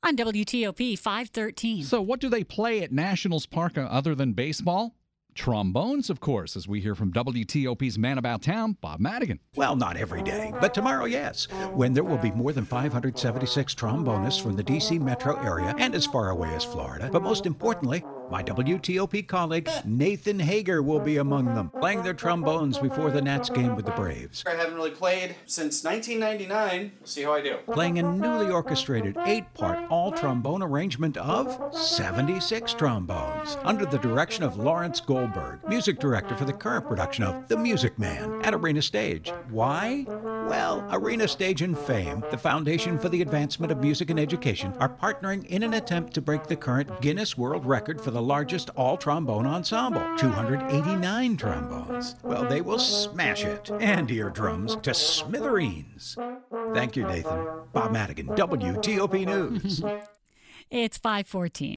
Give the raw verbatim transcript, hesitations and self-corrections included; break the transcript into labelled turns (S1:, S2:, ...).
S1: on W T O P five thirteen.
S2: So what do they play at Nationals Park uh, other than baseball? Trombones, of course, as we hear from W T O P's Man About Town, Bob Madigan.
S3: Well, not every day, but tomorrow, yes, when there will be more than five hundred seventy-six trombonists from the D C metro area and as far away as Florida. But most importantly, my W T O P colleague, Nathan Hager, will be among them, playing their trombones before the Nats game with the Braves.
S4: I haven't really played since nineteen ninety-nine. We'll see how I do.
S3: Playing a newly orchestrated eight-part all-trombone arrangement of seventy-six trombones, under the direction of Lawrence Goldberg, music director for the current production of The Music Man at Arena Stage. Why? Well, Arena Stage and Fame, the Foundation for the Advancement of Music and Education, are partnering in an attempt to break the current Guinness World Record for the largest all-trombone ensemble, two hundred eighty-nine trombones. Well, they will smash it, and eardrums, to smithereens. Thank you, Nathan. Bob Madigan, W T O P News.
S1: It's five fourteen.